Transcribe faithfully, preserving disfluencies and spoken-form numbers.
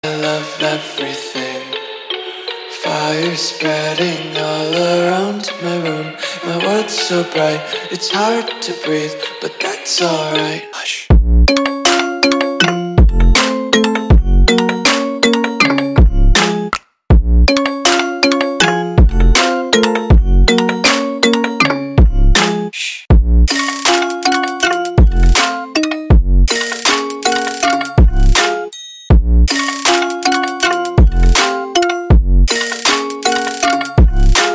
I love everything. Fire spreading all around my room. My world's so bright, it's hard to breathe, but that's alright. Hush.